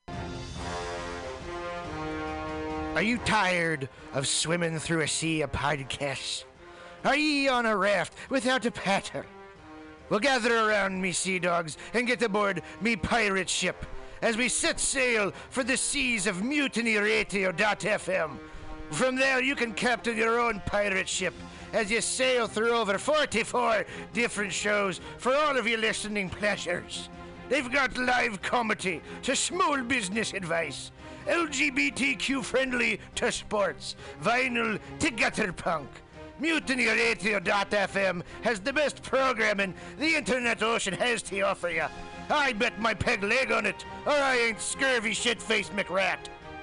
Are you tired of swimming through a sea of podcasts? Are ye on a raft without a paddle? Well, gather around me, sea dogs, and get aboard me pirate ship as we set sail for the seas of mutiny radio dot f m. From there, you can captain your own pirate ship as you sail through over forty-four different shows for all of your listening pleasures. They've got live comedy to small business advice, L G B T Q friendly to sports, vinyl to gutter punk. Mutiny radio dot f m has the best programming the internet ocean has to offer you. I bet my peg leg on it, or I ain't scurvy shit-faced McRat.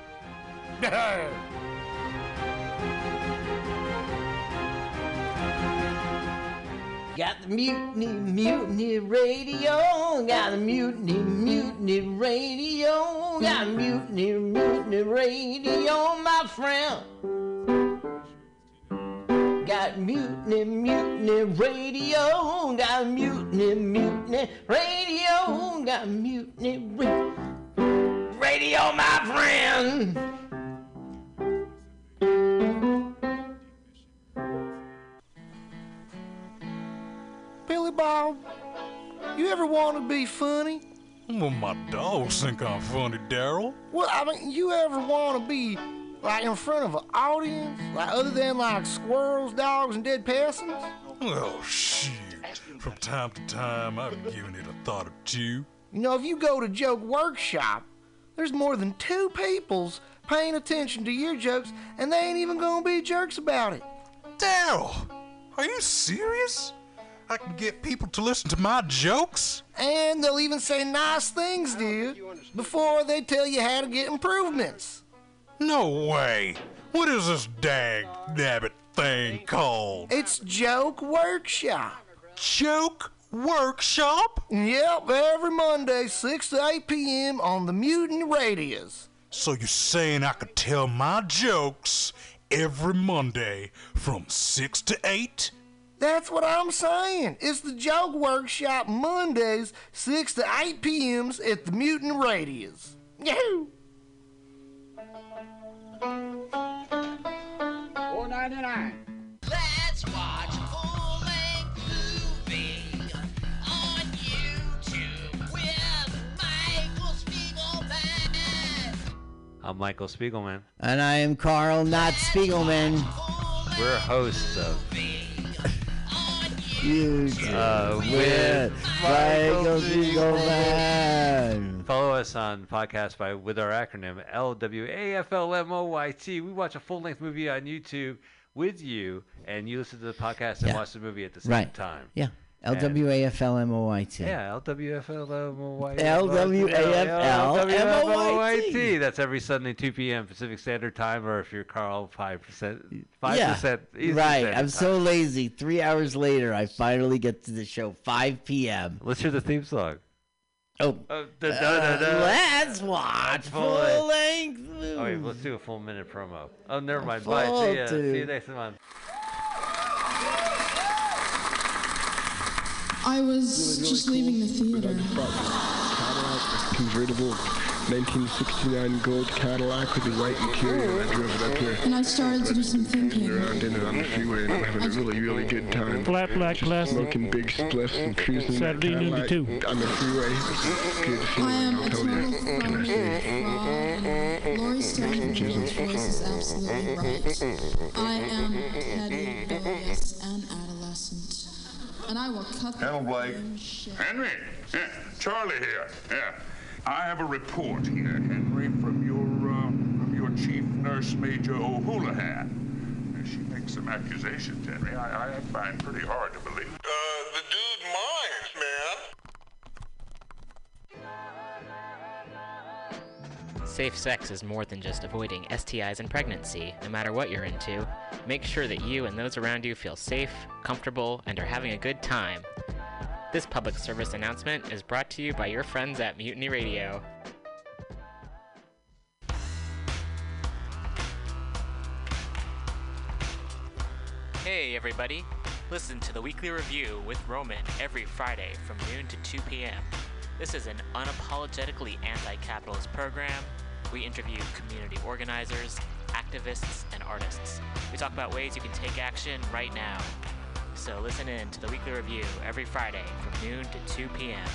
Got the mutiny, mutiny radio. Got the mutiny, mutiny radio. Got the mutiny, mutiny radio, my friend. Got mutiny, mutiny radio. Got mutiny, mutiny radio. Got mutiny ra- radio, my friend. Billy Bob, you ever want to be funny? Well, my dogs think I'm funny, Daryl. Well, I mean, you ever want to be like in front of an audience, like other than like squirrels, dogs, and dead peasants? Oh, shit. From time to time, I've given it a thought or two. You know, if you go to Joke Workshop, there's more than two peoples paying attention to your jokes, and they ain't even gonna be jerks about it. Daryl, are you serious? I can get people to listen to my jokes? And they'll even say nice things, dude, before they tell you how to get improvements. No way. What is this dag nabbit thing called? It's Joke Workshop. Joke Workshop? Yep, every Monday, six to eight p.m. on the Mutant Radios. So you're saying I could tell my jokes every Monday from six to eight? That's what I'm saying. It's the Joke Workshop Mondays, six to eight p.m. at the Mutant Radios. Yahoo! four ninety-nine. Let's watch a full-length movie on YouTube with Michael Spiegelman. I'm Michael Spiegelman. And I am Carl, not Spiegelman. We're hosts of YouTube uh, with Michael Spiegelman. Follow us on podcast by with our acronym L W A F L M O Y T. We watch a full-length movie on YouTube with you, and you listen to the podcast and Yeah. watch the movie at the same Right. time. Yeah. L W A F L M O Y T. Yeah, L W F L M O Y T. L W A F L M O Y T. That's every Sunday, two p.m. Pacific Standard Time, or if you're Carl, five percent. five Yeah, percent Eastern right. Standard I'm Time. so lazy. Three hours later, I finally get to the show, five p.m. Let's hear the theme song. Oh. Uh, da, da, da, da. Let's watch full length movie. Oh, wait, let's do a full minute promo. Oh, never mind. Full Bye. See ya. to- See you next month. I was just leaving the theater. Convertible nineteen sixty-nine gold Cadillac with the white interior. I drove it up here. And I started to do some thinking. Around in it on the freeway, and I'm having a really, really good time. Flat black Just classic. smoking big spliffs and cruising in that Saturday noon to Cadillac two. on the freeway. It's good I am feeling, a I'll tell total you. Can I say? fraud, and Laurie Stone's voice is absolutely right. I am petty, rebellious, and adolescent. And I will cut Hello, the Blake. Henry, yeah, Charlie here. Yeah, I have a report here, Henry, from your uh, from your chief nurse, Major O'Houlihan. Uh, She makes some accusations, Henry. I, I find pretty hard to believe. Uh, the dude minds, man. Safe sex is more than just avoiding S T Is and pregnancy, no matter what you're into. Make sure that you and those around you feel safe, comfortable, and are having a good time. This public service announcement is brought to you by your friends at Mutiny Radio. Hey everybody, Listen to the Weekly Review with Roman every Friday from noon to two p.m. This is an unapologetically anti-capitalist program. We interview community organizers, activists, and artists. We talk about ways you can take action right now. So listen in to the Weekly Review every Friday from noon to two p.m.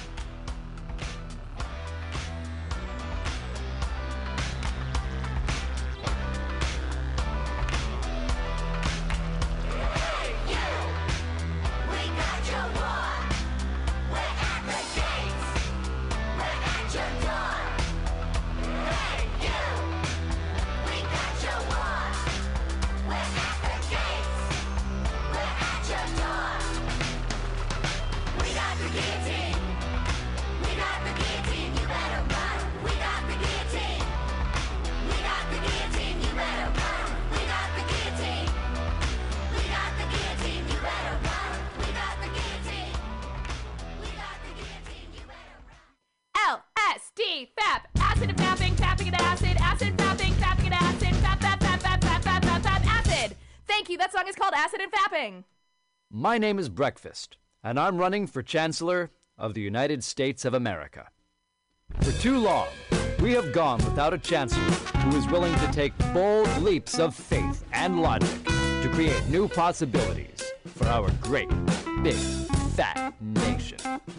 L S D, F A P, acid and fapping, fapping and acid, acid, fapping, fapping and acid, fap, fap, fap, fap, fap, fap, fap, fap, acid. Thank you, that song is called Acid and Fapping. My name is Breakfast, and I'm running for Chancellor of the United States of America. For too long, we have gone without a chancellor who is willing to take bold leaps of faith and logic to create new possibilities for our great, big, fat nation.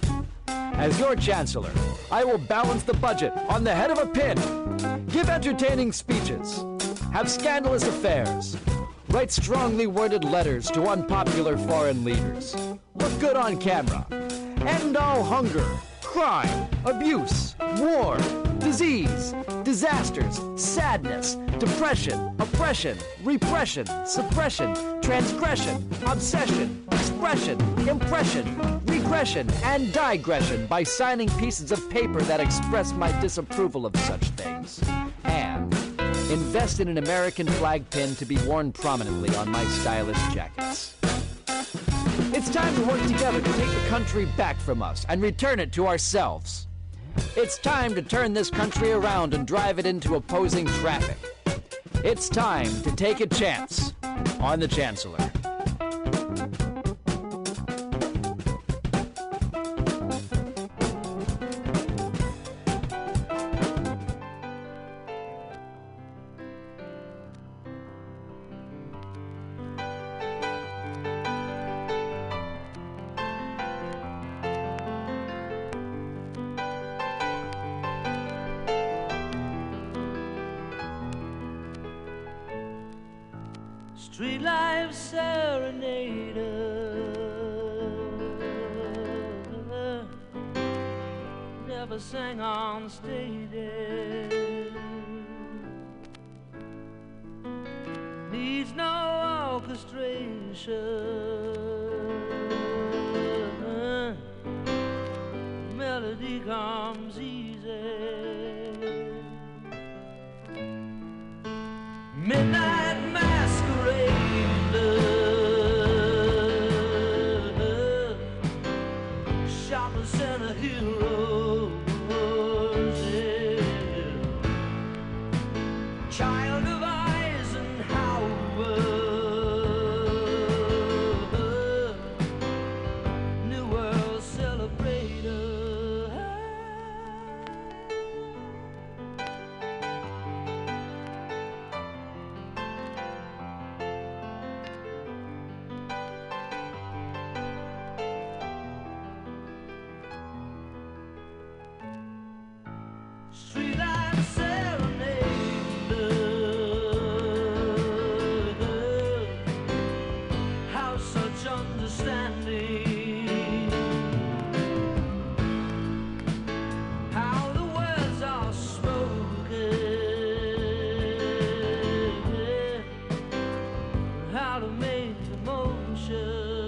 As your chancellor, I will balance the budget on the head of a pin, give entertaining speeches, have scandalous affairs, write strongly worded letters to unpopular foreign leaders, look good on camera, end all hunger, crime, abuse, war, disease, disasters, sadness, depression, oppression, repression, suppression, transgression, obsession, expression, impression, regression, and digression by signing pieces of paper that express my disapproval of such things. And invest in an American flag pin to be worn prominently on my stylish jackets. It's time to work together to take the country back from us and return it to ourselves. It's time to turn this country around and drive it into opposing traffic. It's time to take a chance on the Chancellor. Street life serenader, never sang on stage, needs no orchestration, melody comes easy. Midnight masquerade, shopping center heroes, yeah. Child of Eisenhower, New World celebrator. Streetlight serenade, how such understanding, how the words are spoken, how to make emotion.